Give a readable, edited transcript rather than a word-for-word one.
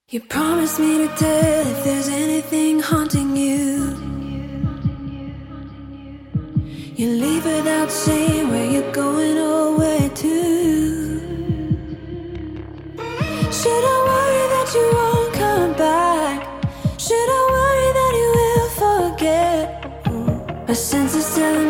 You promised me to tell if there's anything haunting you. You leave without saying where you're going or where to. Should I worry that you won't come back? Should I worry that you will forget? My senses telling